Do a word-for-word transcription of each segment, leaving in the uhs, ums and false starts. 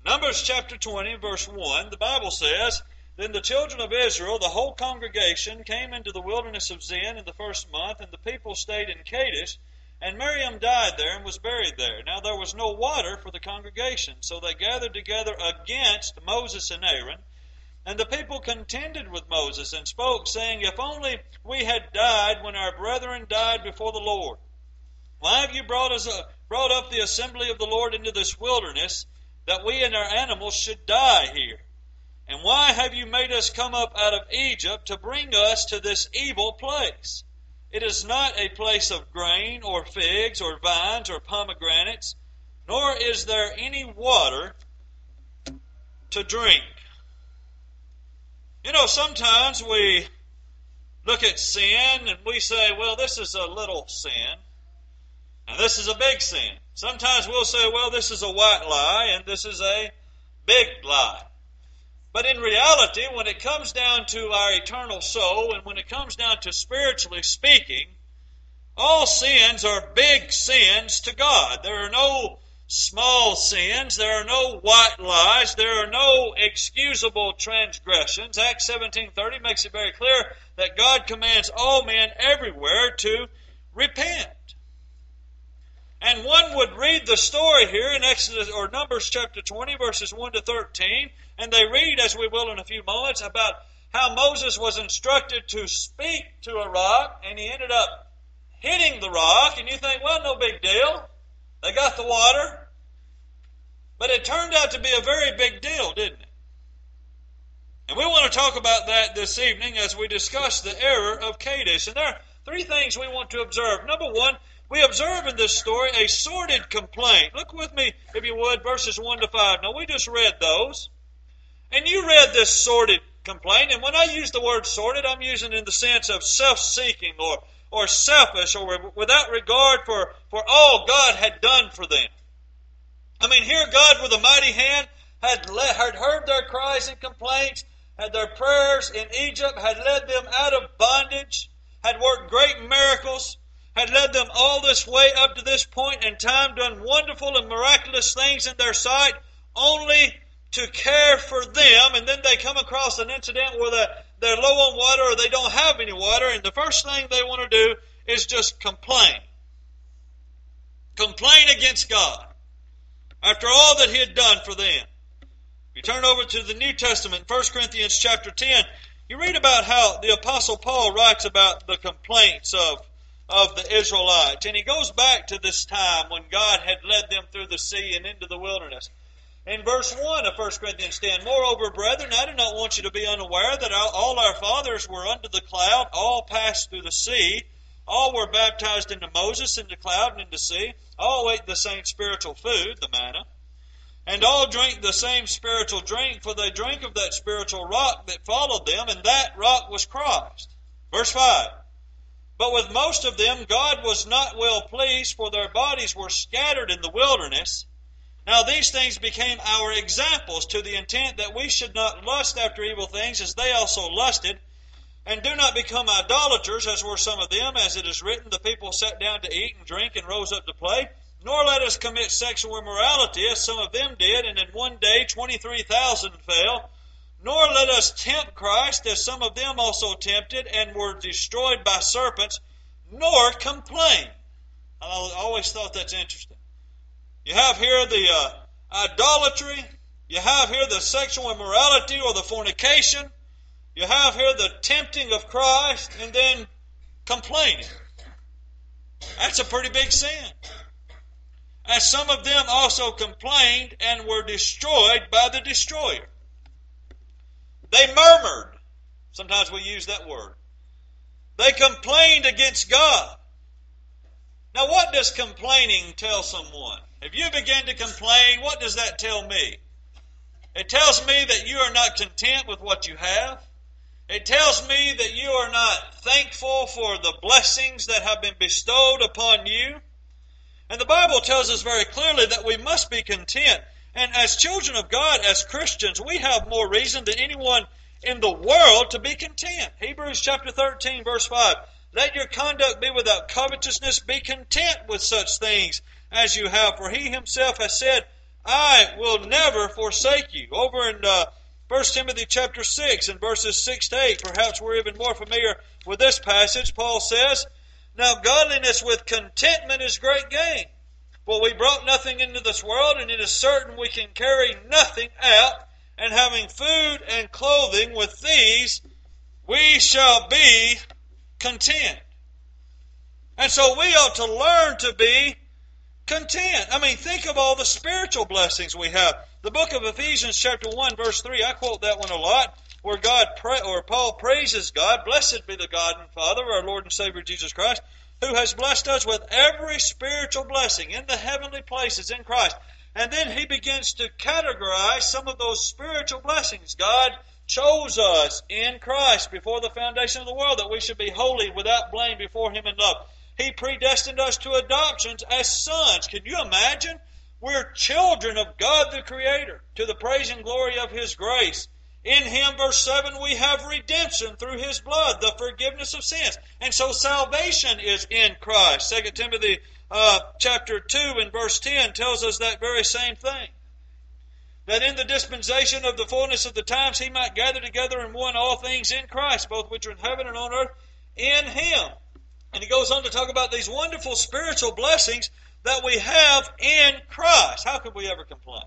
Numbers chapter twenty, verse one, the Bible says, Then the children of Israel, the whole congregation, came into the wilderness of Zin in the first month, and the people stayed in Kadesh, and Miriam died there and was buried there. Now there was no water for the congregation, so they gathered together against Moses and Aaron. And the people contended with Moses and spoke, saying, If only we had died when our brethren died before the Lord. Why have you brought us a, brought up the assembly of the Lord into this wilderness, that we and our animals should die here? And why have you made us come up out of Egypt to bring us to this evil place? It is not a place of grain, or figs, or vines, or pomegranates, nor is there any water to drink. You know, sometimes we look at sin and we say, well, this is a little sin, and this is a big sin. Sometimes we'll say, well, this is a white lie, and this is a big lie. But in reality, when it comes down to our eternal soul, and when it comes down to spiritually speaking, all sins are big sins to God. There are no small sins. There are no white lies. There are no excusable transgressions. Acts seventeen thirty makes it very clear that God commands all men everywhere to repent. And one would read the story here in Exodus or Numbers chapter twenty, verses one to thirteen, and they read, as we will in a few moments, about how Moses was instructed to speak to a rock, and he ended up hitting the rock, and you think, well, no big deal. They got the water. But it turned out to be a very big deal, didn't it? And we want to talk about that this evening as we discuss the error of Kadesh. And there are three things we want to observe. Number one, we observe in this story a sordid complaint. Look with me, if you would, verses one to five. Now, we just read those. And you read this sordid complaint. And when I use the word sordid, I'm using it in the sense of self-seeking or, or selfish or without regard for, for all God had done for them. I mean, here God with a mighty hand had, le- had heard their cries and complaints, had their prayers in Egypt, had led them out of bondage, had worked great miracles, had led them all this way up to this point in time, done wonderful and miraculous things in their sight, only to care for them, and then they come across an incident where they're, they're low on water or they don't have any water, and the first thing they want to do is just complain. Complain against God after all that He had done for them. You turn over to the New Testament, First Corinthians chapter ten, you read about how the Apostle Paul writes about the complaints of of the Israelites. And he goes back to this time when God had led them through the sea and into the wilderness. In verse one of First Corinthians ten, Moreover, brethren, I do not want you to be unaware that all our fathers were under the cloud, all passed through the sea, all were baptized into Moses, in the cloud and in the sea, all ate the same spiritual food, the manna, and all drank the same spiritual drink, for they drank of that spiritual rock that followed them, and that rock was Christ. Verse five, But with most of them God was not well pleased, for their bodies were scattered in the wilderness. Now these things became our examples, to the intent that we should not lust after evil things as they also lusted, and do not become idolaters, as were some of them, as it is written, the people sat down to eat and drink and rose up to play. Nor let us commit sexual immorality, as some of them did, and in one day twenty-three thousand fell. Nor let us tempt Christ, as some of them also tempted, and were destroyed by serpents, nor complain. I always thought that's interesting. You have here the uh, idolatry, you have here the sexual immorality or the fornication, you have here the tempting of Christ, and then complaining. That's a pretty big sin. As some of them also complained and were destroyed by the destroyer. They murmured. Sometimes we use that word. They complained against God. Now, what does complaining tell someone? If you begin to complain, what does that tell me? It tells me that you are not content with what you have. It tells me that you are not thankful for the blessings that have been bestowed upon you. And the Bible tells us very clearly that we must be content. And as children of God, as Christians, we have more reason than anyone in the world to be content. Hebrews chapter thirteen, verse five. Let your conduct be without covetousness. Be content with such things as you have. For He Himself has said, I will never forsake you. Over in uh, First Timothy chapter six and verses six to eight, perhaps we're even more familiar with this passage. Paul says, now godliness with contentment is great gain. For we brought nothing into this world, and it is certain we can carry nothing out. And having food and clothing, with these we shall be content. And so we ought to learn to be content. I mean, think of all the spiritual blessings we have. The book of Ephesians chapter one verse three, I quote that one a lot, where God pra- or Paul praises God. Blessed be the God and Father of our Lord and Savior Jesus Christ, who has blessed us with every spiritual blessing in the heavenly places in Christ. And then he begins to categorize some of those spiritual blessings. God chose us in Christ before the foundation of the world, that we should be holy, without blame before Him in love. He predestined us to adoptions as sons. Can you imagine? We're children of God the Creator, to the praise and glory of His grace. In Him, verse seven, we have redemption through His blood, the forgiveness of sins. And so salvation is in Christ. Second Timothy uh, chapter two and verse ten tells us that very same thing. That in the dispensation of the fullness of the times He might gather together in one all things in Christ, both which are in heaven and on earth, in Him. And he goes on to talk about these wonderful spiritual blessings that we have in Christ. How could we ever complain?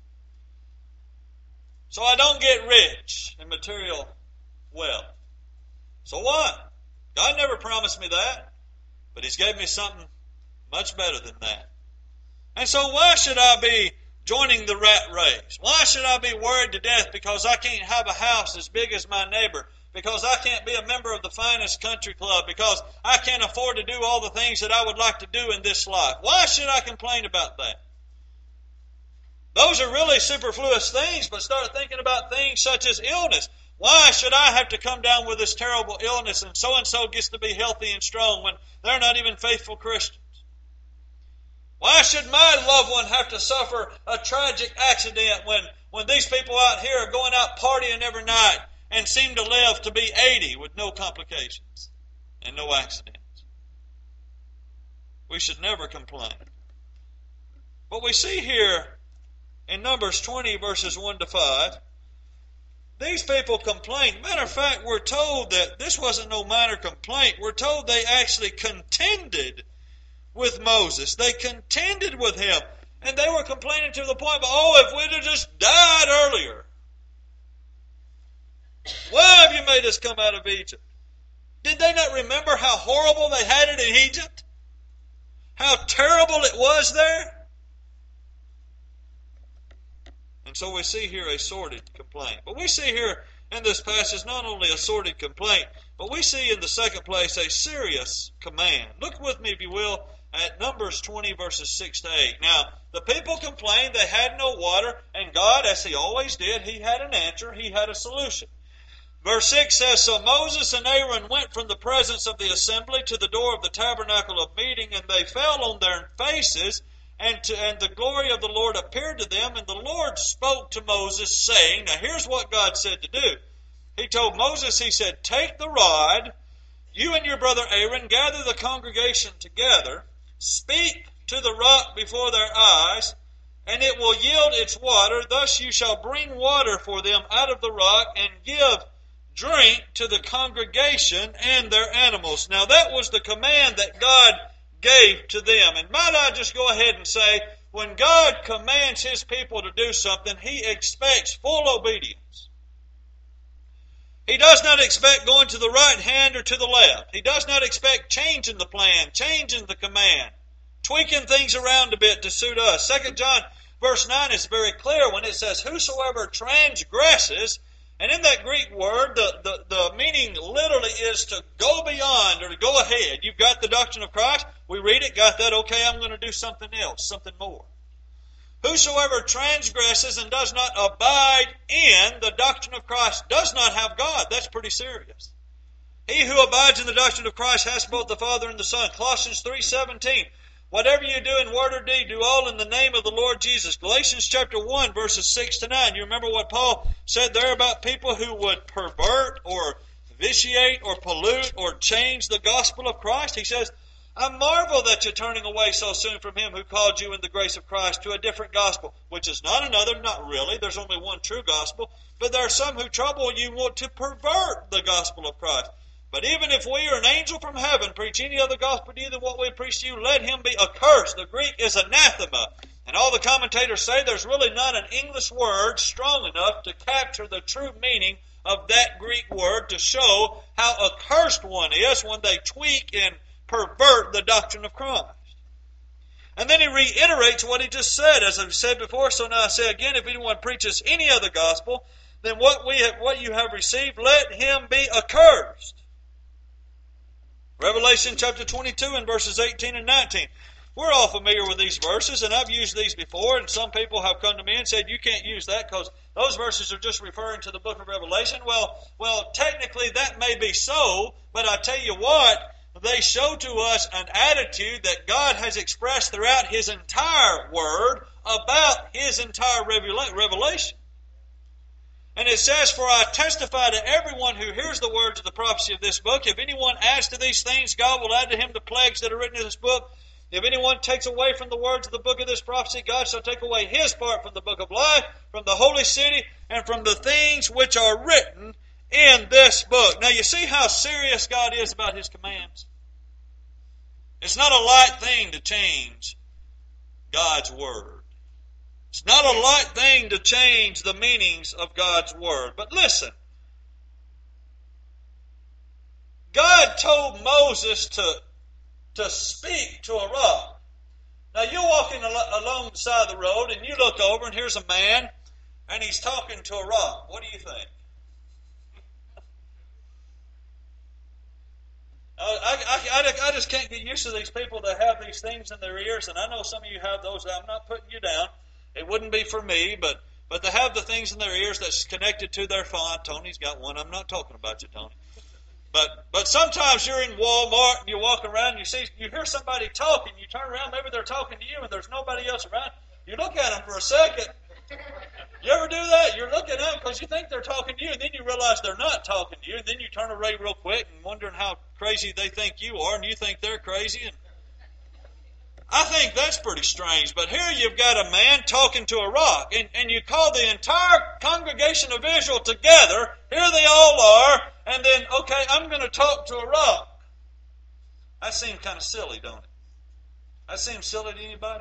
So I don't get rich in material wealth. So what? God never promised me that. But He's gave me something much better than that. And so why should I be joining the rat race? Why should I be worried to death because I can't have a house as big as my neighbor? Because I can't be a member of the finest country club? Because I can't afford to do all the things that I would like to do in this life? Why should I complain about that? Those are really superfluous things, but start thinking about things such as illness. Why should I have to come down with this terrible illness and so-and-so gets to be healthy and strong when they're not even faithful Christians? Why should my loved one have to suffer a tragic accident when, when these people out here are going out partying every night and seem to live to be eighty with no complications and no accidents? We should never complain. But we see here in Numbers twenty, verses one to five, these people complained. Matter of fact, we're told that this wasn't no minor complaint. We're told they actually contended with Moses. They contended with him. And they were complaining to the point, oh, if we'd have just died earlier. Why have you made us come out of Egypt? Did they not remember how horrible they had it in Egypt? How terrible it was there? And so we see here a sordid complaint. But we see here in this passage not only a sordid complaint, but we see in the second place a serious command. Look with me, if you will, at Numbers twenty, verses six to eight. Now, the people complained they had no water, and God, as He always did, He had an answer, He had a solution. Verse six says, so Moses and Aaron went from the presence of the assembly to the door of the tabernacle of meeting, and they fell on their faces, and, to, and the glory of the Lord appeared to them, and the Lord spoke to Moses, saying, now here's what God said to do. He told Moses, He said, take the rod, you and your brother Aaron, gather the congregation together, speak to the rock before their eyes, and it will yield its water. Thus you shall bring water for them out of the rock, and give drink to the congregation and their animals. Now that was the command that God gave to them. And might I just go ahead and say, when God commands His people to do something, He expects full obedience. He does not expect going to the right hand or to the left. He does not expect changing the plan, changing the command, tweaking things around a bit to suit us. Second John verse nine is very clear when it says, whosoever transgresses, and in that Greek word, the, the, the meaning literally is to go beyond or to go ahead. You've got the doctrine of Christ. We read it, got that, okay, I'm going to do something else, something more. Whosoever transgresses and does not abide in the doctrine of Christ does not have God. That's pretty serious. He who abides in the doctrine of Christ has both the Father and the Son. Colossians three seventeen. Whatever you do in word or deed, do all in the name of the Lord Jesus. Galatians chapter one, verses six to nine. You remember what Paul said there about people who would pervert or vitiate or pollute or change the gospel of Christ? He says, I marvel that you're turning away so soon from him who called you in the grace of Christ to a different gospel, which is not another, not really. There's only one true gospel. But there are some who trouble you want to pervert the gospel of Christ. But even if we or an angel from heaven preach any other gospel to you than what we preach to you, let him be accursed. The Greek is anathema. And all the commentators say there's really not an English word strong enough to capture the true meaning of that Greek word to show how accursed one is when they tweak and pervert the doctrine of Christ. And then he reiterates what he just said. As I've said before, so now I say again, if anyone preaches any other gospel than what we have, what you have received, let him be accursed. Revelation chapter twenty-two and verses eighteen and nineteen. We're all familiar with these verses, and I've used these before, and some people have come to me and said, you can't use that because those verses are just referring to the book of Revelation. Well, well, technically that may be so, but I tell you what, they show to us an attitude that God has expressed throughout His entire Word about His entire revelation. And it says, for I testify to everyone who hears the words of the prophecy of this book, if anyone adds to these things, God will add to him the plagues that are written in this book. If anyone takes away from the words of the book of this prophecy, God shall take away his part from the book of life, from the holy city, and from the things which are written in this book. Now you see how serious God is about His commands? It's not a light thing to change God's Word. It's not a light thing to change the meanings of God's Word. But listen, God told Moses to, to speak to a rock. Now you're walking al- along the side of the road and you look over and here's a man and he's talking to a rock. What do you think? I, I, I, I just can't get used to these people that have these things in their ears, and I know some of you have those. I'm not putting you down. It wouldn't be for me, but but they have the things in their ears that's connected to their phone. Tony's got one. I'm not talking about you, Tony. But but sometimes you're in Walmart and you walk around and you see you hear somebody talking. You turn around, maybe they're talking to you, and there's nobody else around. You look at them for a second. You ever do that? You're looking at them because you think they're talking to you, and then you realize they're not talking to you, and then you turn away real quick and wondering how crazy they think you are, and you think they're crazy. And I think that's pretty strange. But here you've got a man talking to a rock, and, and you call the entire congregation of Israel together. Here they all are, and then, okay, I'm going to talk to a rock. That seems kind of silly, don't it? That seems silly to anybody?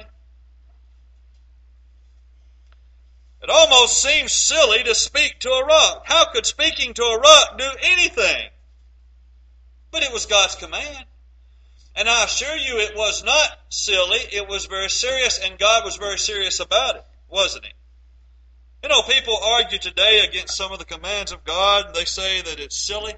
It almost seems silly to speak to a rock. How could speaking to a rock do anything? But it was God's command. And I assure you it was not silly. It was very serious, and God was very serious about it, wasn't He? You know, people argue today against some of the commands of God, and they say that it's silly.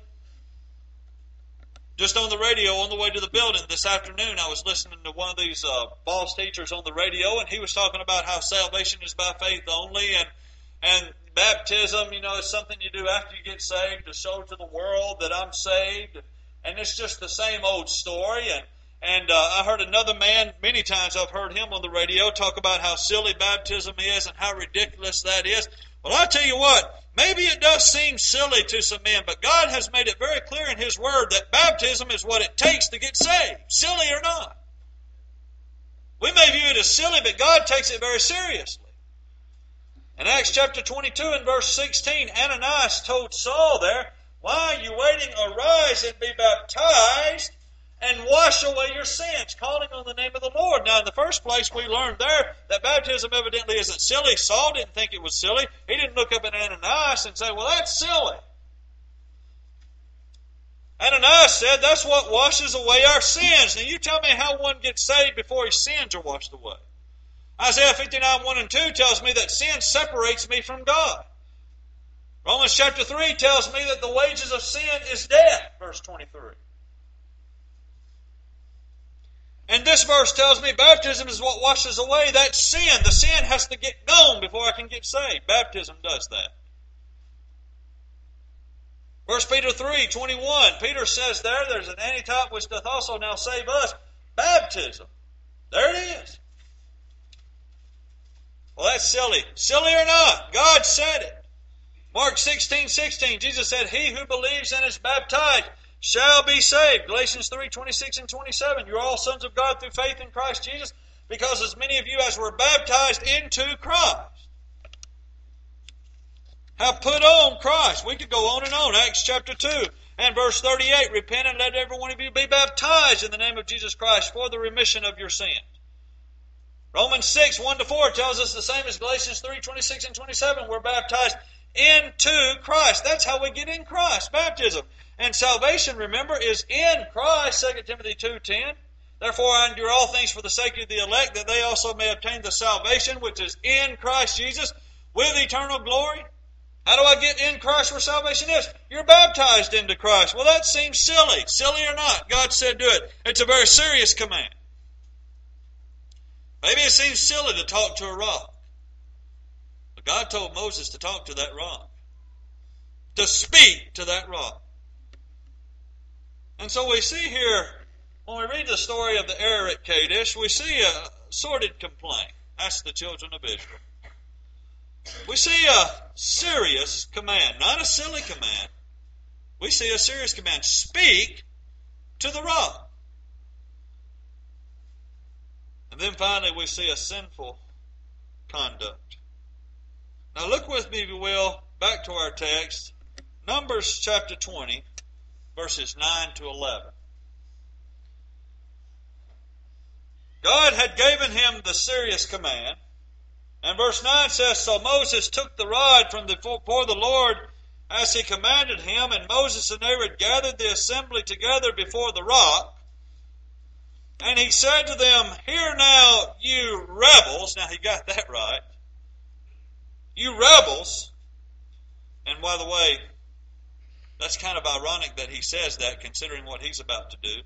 Just on the radio on the way to the building this afternoon, I was listening to one of these uh, boss teachers on the radio, and he was talking about how salvation is by faith only, and and baptism, you know, is something you do after you get saved to show to the world that I'm saved. And it's just the same old story. And and uh, I heard another man, many times I've heard him on the radio, talk about how silly baptism is and how ridiculous that is. Well, I tell you what, maybe it does seem silly to some men, but God has made it very clear in His Word that baptism is what it takes to get saved, silly or not. We may view it as silly, but God takes it very seriously. In Acts chapter twenty-two and verse sixteen, Ananias told Saul there, why are you waiting? Arise and be baptized and wash away your sins, calling on the name of the Lord. Now, in the first place, we learned there that baptism evidently isn't silly. Saul didn't think it was silly. He didn't look up at Ananias and say, well, that's silly. Ananias said, that's what washes away our sins. Now, you tell me how one gets saved before his sins are washed away. Isaiah fifty-nine, one and two tells me that sin separates me from God. Romans chapter three tells me that the wages of sin is death, verse twenty-three. And this verse tells me baptism is what washes away that sin. The sin has to get gone before I can get saved. Baptism does that. First Peter three, twenty-one, Peter says there, there's an antitype which doth also now save us. Baptism. There it is. Well, that's silly. Silly or not, God said it. Mark sixteen, sixteen, Jesus said, he who believes and is baptized shall be saved. Galatians three, twenty-six and twenty-seven. You are all sons of God through faith in Christ Jesus, because as many of you as were baptized into Christ have put on Christ. We could go on and on. Acts chapter two and verse thirty-eight. Repent and let every one of you be baptized in the name of Jesus Christ for the remission of your sins. Romans six, one to four tells us the same as Galatians three, twenty-six and twenty-seven. We're baptized into Christ. That's how we get in Christ, baptism. And salvation, remember, is in Christ, Second Timothy two, ten. Therefore I endure all things for the sake of the elect, that they also may obtain the salvation which is in Christ Jesus with eternal glory. How do I get in Christ where salvation is? You're baptized into Christ. Well, that seems silly. Silly or not, God said do it. It's a very serious command. Maybe it seems silly to talk to a rock. But God told Moses to talk to that rock. To speak to that rock. And so we see here, when we read the story of the error at Kadesh, we see a sordid complaint. That's the children of Israel. We see a serious command, not a silly command. We see a serious command. Speak to the rock. And then finally we see a sinful conduct. Now look with me, if you will, back to our text. Numbers chapter twenty, verses nine to eleven. God had given him the serious command. And verse nine says, So Moses took the rod from before the Lord as he commanded him, and Moses and Aaron gathered the assembly together before the rock. And he said to them, Hear now, you rebels. Now he got that right. You rebels. And by the way, that's kind of ironic that he says that, considering what he's about to do.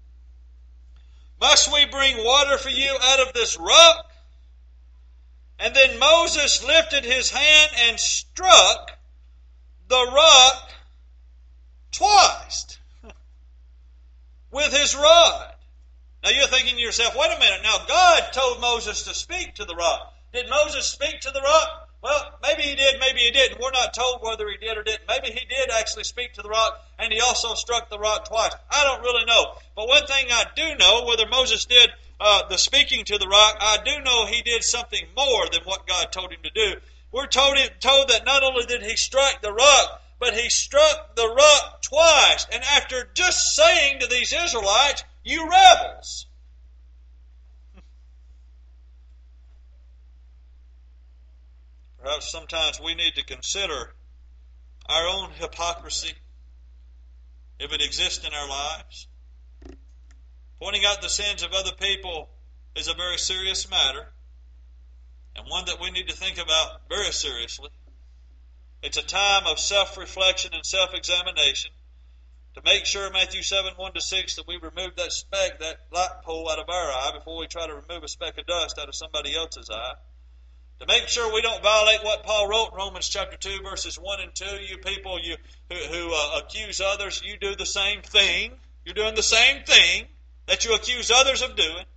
Must we bring water for you out of this rock? And then Moses lifted his hand and struck the rock twice with his rod. Now you're thinking to yourself, wait a minute, now God told Moses to speak to the rock. Did Moses speak to the rock? Well, maybe he did, maybe he didn't. We're not told whether he did or didn't. Maybe he did actually speak to the rock, and he also struck the rock twice. I don't really know. But one thing I do know, whether Moses did uh, the speaking to the rock, I do know he did something more than what God told him to do. We're told, told that not only did he strike the rock, but he struck the rock twice. And after just saying to these Israelites, you rebels. Perhaps sometimes we need to consider our own hypocrisy, if it exists in our lives. Pointing out the sins of other people is a very serious matter, and one that we need to think about very seriously. It's a time of self-reflection and self-examination to make sure, Matthew seven, one to six, that we remove that speck, that light pole out of our eye before we try to remove a speck of dust out of somebody else's eye. To make sure we don't violate what Paul wrote in Romans chapter two, verses one and two. You people you who, who uh, accuse others, you do the same thing. You're doing the same thing that you accuse others of doing.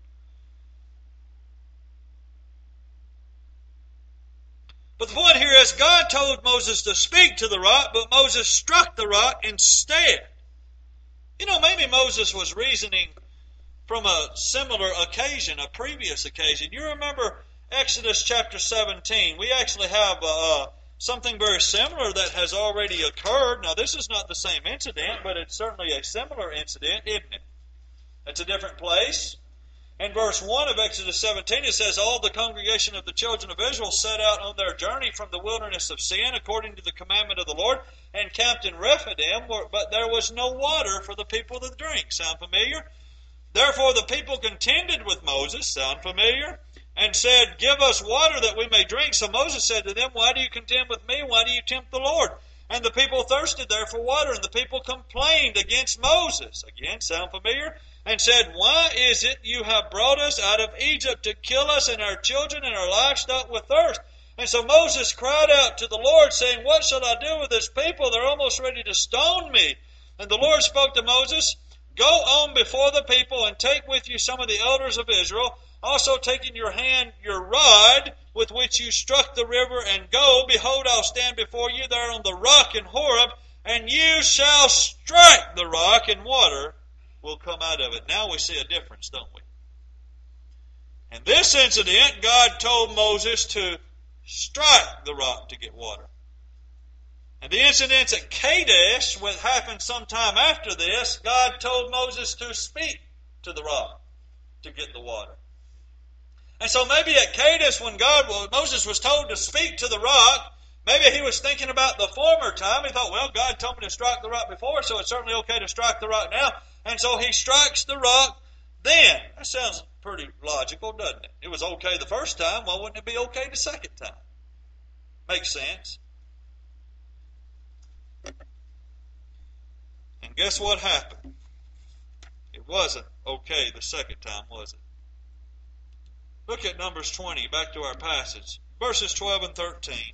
But the point here is God told Moses to speak to the rock, but Moses struck the rock instead. You know, maybe Moses was reasoning from a similar occasion, a previous occasion. You remember Exodus chapter seventeen. We actually have uh, something very similar that has already occurred. Now, this is not the same incident, but it's certainly a similar incident, isn't it? It's a different place. In verse one of Exodus seventeen, it says, All the congregation of the children of Israel set out on their journey from the wilderness of Sin, according to the commandment of the Lord, and camped in Rephidim, but there was no water for the people to drink. Sound familiar? Therefore the people contended with Moses, sound familiar, and said, Give us water that we may drink. So Moses said to them, Why do you contend with me? Why do you tempt the Lord? And the people thirsted there for water, and the people complained against Moses. Again, sound familiar? And said, Why is it you have brought us out of Egypt to kill us and our children and our livestock with thirst? And so Moses cried out to the Lord, saying, What shall I do with this people? They're almost ready to stone me. And the Lord spoke to Moses, Go on before the people and take with you some of the elders of Israel, also take in your hand your rod with which you struck the river, and go, behold, I'll stand before you there on the rock in Horeb, and you shall strike the rock, and water will come out of it. Now we see a difference, don't we? In this incident, God told Moses to strike the rock to get water. And the incidents at Kadesh, which happened sometime after this, God told Moses to speak to the rock to get the water. And so maybe at Kadesh, when God, Moses was told to speak to the rock, maybe he was thinking about the former time. He thought, well, God told me to strike the rock before, so it's certainly okay to strike the rock now. And so he strikes the rock then. That sounds pretty logical, doesn't it? It was okay the first time. Well, wouldn't it be okay the second time? Makes sense. And guess what happened? It wasn't okay the second time, was it? Look at Numbers twenty, back to our passage. Verses twelve and thirteen.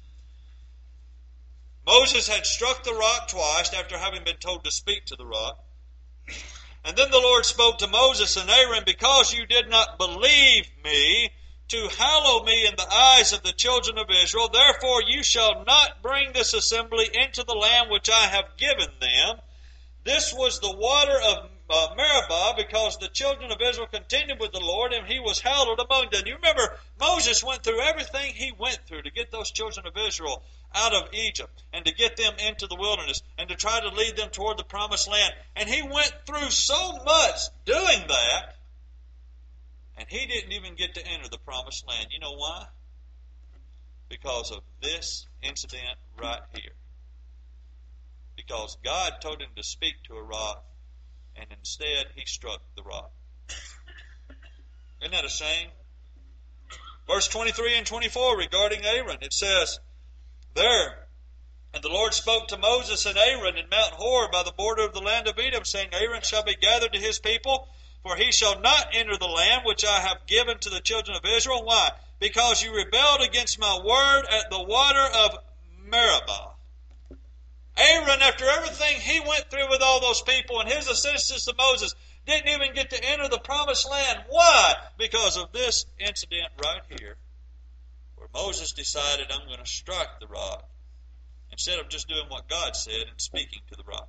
Moses had struck the rock twice after having been told to speak to the rock. And then the Lord spoke to Moses and Aaron, because you did not believe me to hallow me in the eyes of the children of Israel, therefore you shall not bring this assembly into the land which I have given them. This was the water of uh, Meribah, because the children of Israel contended with the Lord, and he was hallowed among them. You remember, Moses went through everything he went through to get those children of Israel out of Egypt, and to get them into the wilderness, and to try to lead them toward the promised land. And he went through so much doing that, and he didn't even get to enter the promised land. You know why? Because of this incident right here. Because God told him to speak to a rock, and instead he struck the rock. Isn't that a shame? Verse twenty-three and twenty-four regarding Aaron, it says there, and the Lord spoke to Moses and Aaron in Mount Hor by the border of the land of Edom, saying, Aaron shall be gathered to his people, for he shall not enter the land which I have given to the children of Israel. Why? Because you rebelled against my word at the water of Meribah. Aaron, after everything he went through with all those people and his assistance to Moses, didn't even get to enter the promised land. Why? Because of this incident right here, where Moses decided, I'm going to strike the rock, instead of just doing what God said and speaking to the rock.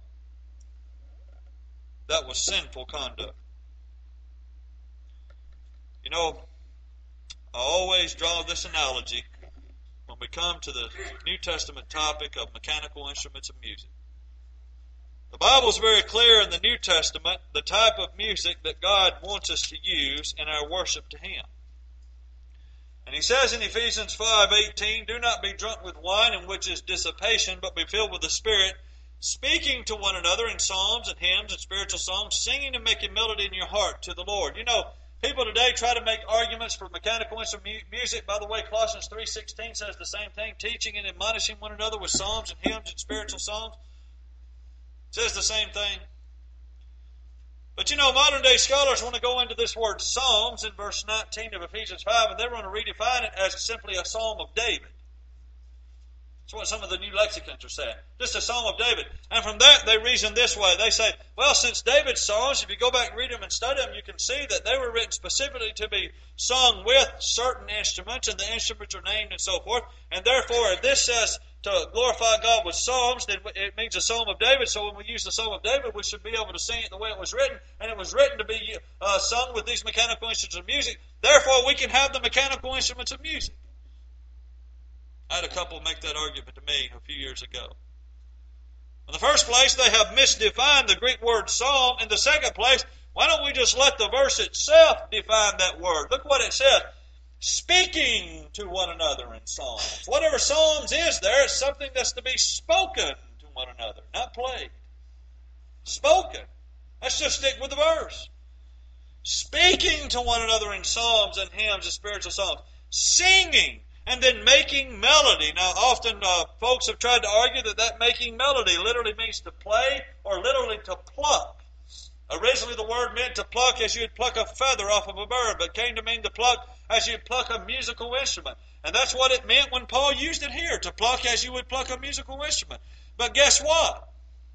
That was sinful conduct. You know, I always draw this analogy when we come to the New Testament topic of mechanical instruments of music. The Bible is very clear in the New Testament the type of music that God wants us to use in our worship to Him. And He says in Ephesians five eighteen, do not be drunk with wine, in which is dissipation, but be filled with the Spirit, speaking to one another in psalms and hymns and spiritual songs, singing and making melody in your heart to the Lord. You know, people today try to make arguments for mechanical instrument music. By the way, Colossians three sixteen says the same thing, teaching and admonishing one another with psalms and hymns and spiritual songs. It says the same thing. But you know, modern day scholars want to go into this word psalms in verse nineteen of Ephesians five, and they want to redefine it as simply a psalm of David. That's what some of the new lexicons are saying. Just a psalm of David. And from that, they reason this way. They say, well, since David's songs, if you go back and read them and study them, you can see that they were written specifically to be sung with certain instruments, and the instruments are named and so forth. And therefore, if this says to glorify God with psalms, then it means a psalm of David. So when we use the psalm of David, we should be able to sing it the way it was written. And it was written to be uh, sung with these mechanical instruments of music. Therefore, we can have the mechanical instruments of music. I had a couple make that argument to me a few years ago. In the first place, they have misdefined the Greek word psalm. In the second place, why don't we just let the verse itself define that word? Look what it says. Speaking to one another in psalms. Whatever psalms is there, it's something that's to be spoken to one another, not played. Spoken. Let's just stick with the verse. Speaking to one another in psalms and hymns and spiritual songs. Singing. And then making melody. Now, often uh, folks have tried to argue that that making melody literally means to play or literally to pluck. Originally, the word meant to pluck as you'd pluck a feather off of a bird, but came to mean to pluck as you'd pluck a musical instrument. And that's what it meant when Paul used it here, to pluck as you would pluck a musical instrument. But guess what?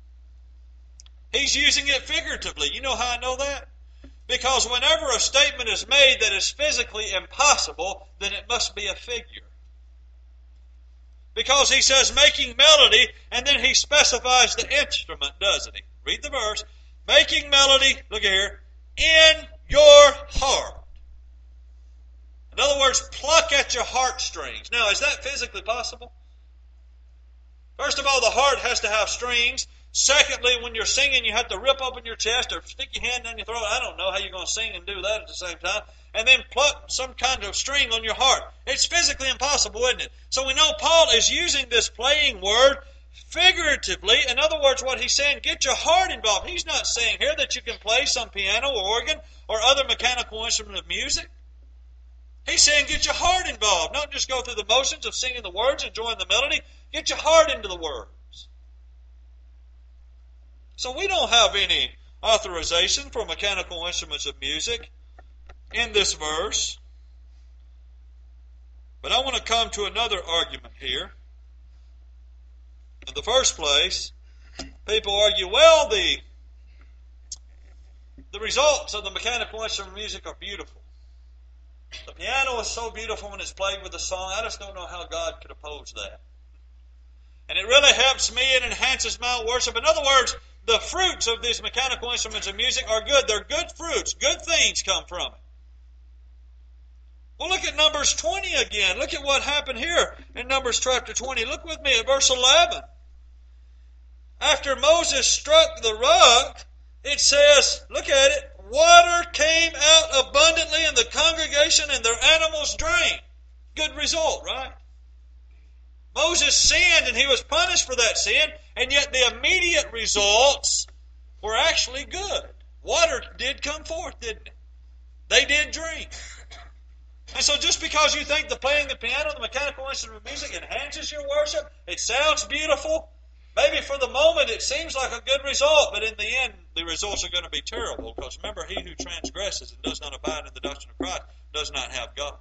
He's using it figuratively. You know how I know that? Because whenever a statement is made that is physically impossible, then it must be a figure. Because he says making melody, and then he specifies the instrument, doesn't he? Read the verse. Making melody, look at here, in your heart. In other words, pluck at your heartstrings. Now, is that physically possible? First of all, the heart has to have strings. Secondly, when you're singing, you have to rip open your chest or stick your hand down your throat. I don't know how you're going to sing and do that at the same time. And then pluck some kind of string on your heart. It's physically impossible, isn't it? So we know Paul is using this playing word figuratively. In other words, what he's saying, get your heart involved. He's not saying here that you can play some piano or organ or other mechanical instrument of music. He's saying get your heart involved. Don't just go through the motions of singing the words, enjoying the melody. Get your heart into the words. So we don't have any authorization for mechanical instruments of music in this verse. But I want to come to another argument here. In the first place, people argue, well, the, the results of the mechanical instrument of music are beautiful. The piano is so beautiful when it's played with a song. I just don't know how God could oppose that. And it really helps me and enhances my worship. In other words, the fruits of these mechanical instruments of music are good. They're good fruits. Good things come from it. Well, look at Numbers twenty again. Look at what happened here in Numbers chapter twenty. Look with me at verse eleven. After Moses struck the rock, it says, look at it, water came out abundantly in the congregation and their animals drank. Good result, right? Moses sinned and he was punished for that sin, and yet the immediate results were actually good. Water did come forth, didn't it? They did drink. And so just because you think the playing the piano, the mechanical instrument of music enhances your worship, it sounds beautiful, maybe for the moment it seems like a good result, but in the end the results are going to be terrible, because remember, he who transgresses and does not abide in the doctrine of Christ does not have God.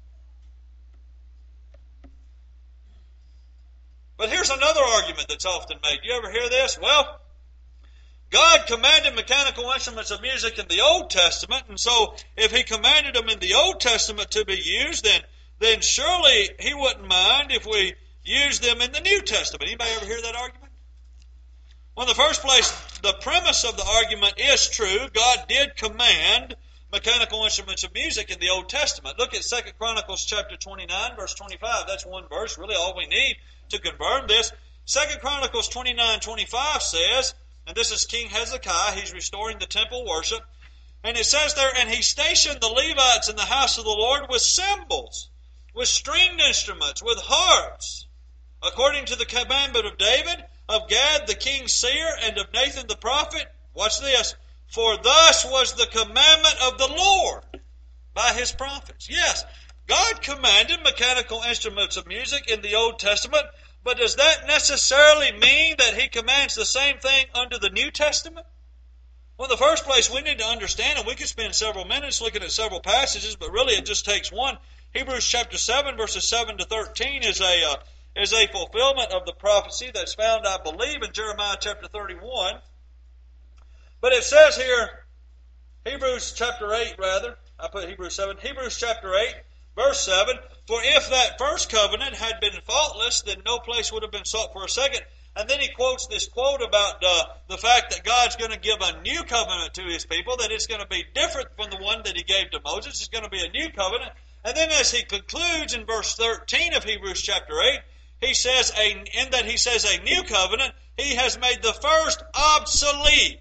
But here's another argument that's often made. You ever hear this? Well, God commanded mechanical instruments of music in the Old Testament, and so if He commanded them in the Old Testament to be used, then, then surely He wouldn't mind if we used them in the New Testament. Anybody ever hear that argument? Well, in the first place, the premise of the argument is true. God did command mechanical instruments of music in the Old Testament. Look at Second Chronicles chapter twenty-nine, verse twenty-five. That's one verse, really all we need to confirm this. Second Chronicles twenty-nine, twenty-five says, and this is King Hezekiah, he's restoring the temple worship, and it says there, and he stationed the Levites in the house of the Lord with cymbals, with stringed instruments, with harps, according to the commandment of David, of Gad the king's seer, and of Nathan the prophet. Watch this. For thus was the commandment of the Lord by His prophets. Yes, God commanded mechanical instruments of music in the Old Testament, but does that necessarily mean that He commands the same thing under the New Testament? Well, in the first place, we need to understand, and we could spend several minutes looking at several passages, but really it just takes one. Hebrews chapter seven, verses seven to thirteen is a uh, is a fulfillment of the prophecy that's found, I believe, in Jeremiah chapter thirty-one. But it says here, Hebrews chapter eight, rather, I put Hebrews seven, Hebrews chapter eight, verse seven, for if that first covenant had been faultless, then no place would have been sought for a second. And then he quotes this quote about uh, the fact that God's going to give a new covenant to His people, that it's going to be different from the one that He gave to Moses. It's going to be a new covenant. And then as he concludes in verse thirteen of Hebrews chapter eight, he says, a, in that he says a new covenant, He has made the first obsolete.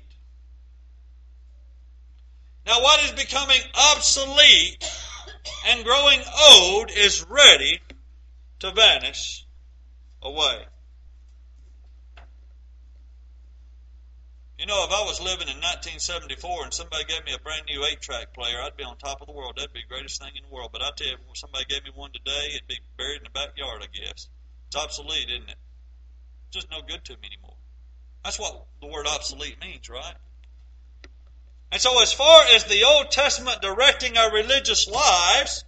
Now what is becoming obsolete and growing old is ready to vanish away. You know, if I was living in nineteen seventy-four and somebody gave me a brand new eight-track player, I'd be on top of the world. That'd be the greatest thing in the world. But I tell you, if somebody gave me one today, it'd be buried in the backyard, I guess. It's obsolete, isn't it? It's just no good to me anymore. That's what the word obsolete means, right? And so as far as the Old Testament directing our religious lives,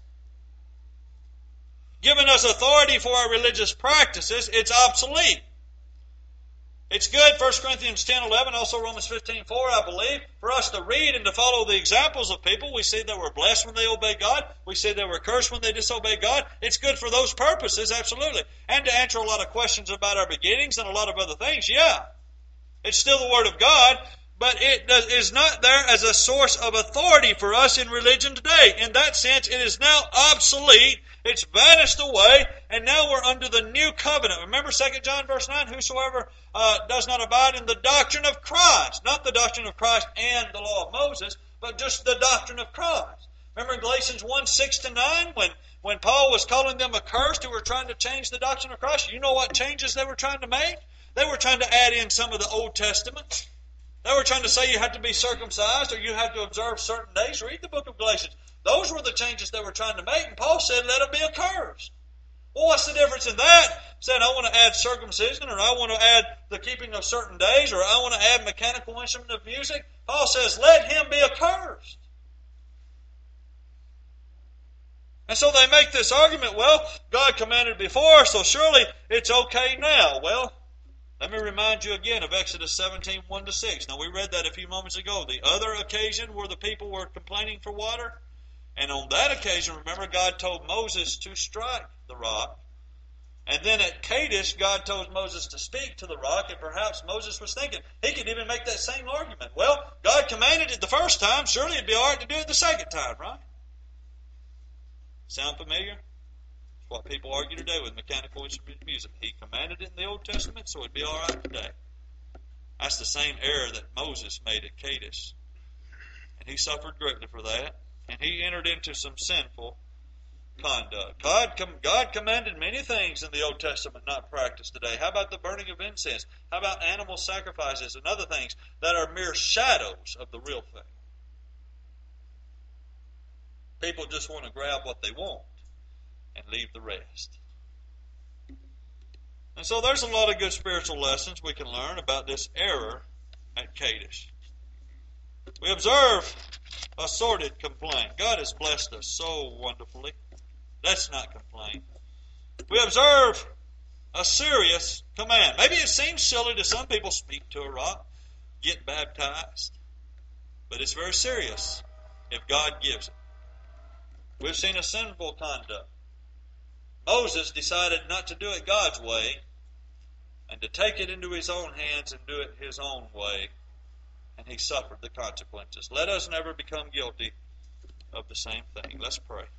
giving us authority for our religious practices, it's obsolete. It's good, First Corinthians ten eleven, also Romans fifteen four, I believe, for us to read and to follow the examples of people. We see they were blessed when they obeyed God. We see they were cursed when they disobeyed God. It's good for those purposes, absolutely. And to answer a lot of questions about our beginnings and a lot of other things, yeah. It's still the Word of God, but it is not there as a source of authority for us in religion today. In that sense, it is now obsolete. It's vanished away, and now we're under the new covenant. Remember Second John verse nine, whosoever uh, does not abide in the doctrine of Christ, not the doctrine of Christ and the law of Moses, but just the doctrine of Christ. Remember in Galatians one six to nine, when, when Paul was calling them accursed who were trying to change the doctrine of Christ, you know what changes they were trying to make? They were trying to add in some of the Old Testament. They were trying to say you had to be circumcised or you had to observe certain days. Read the book of Galatians. Those were the changes they were trying to make, and Paul said, let them be accursed. Well, what's the difference in that? Saying, I want to add circumcision, or I want to add the keeping of certain days, or I want to add mechanical instrument of music. Paul says, let him be accursed. And so they make this argument, well, God commanded before, so surely it's okay now. Well, let me remind you again of Exodus seventeen, one to six. Now, we read that a few moments ago. The other occasion where the people were complaining for water, and on that occasion, remember, God told Moses to strike the rock. And then at Kadesh, God told Moses to speak to the rock, and perhaps Moses was thinking, he could even make that same argument. Well, God commanded it the first time, surely it'd be all right to do it the second time, right? Sound familiar? It's what people argue today with mechanical instrument music. He commanded it in the Old Testament, so it'd be all right today. That's the same error that Moses made at Kadesh. And he suffered greatly for that. And he entered into some sinful conduct. God, com- God commanded many things in the Old Testament not practiced today. How about the burning of incense? How about animal sacrifices and other things that are mere shadows of the real thing? People just want to grab what they want and leave the rest. And so there's a lot of good spiritual lessons we can learn about this error at Kadesh. We observe a sordid complaint. God has blessed us so wonderfully. Let's not complain. We observe a serious command. Maybe it seems silly to some people, speak to a rock, get baptized. But it's very serious if God gives it. We've seen a sinful conduct. Moses decided not to do it God's way and to take it into his own hands and do it his own way. And he suffered the consequences. Let us never become guilty of the same thing. Let's pray.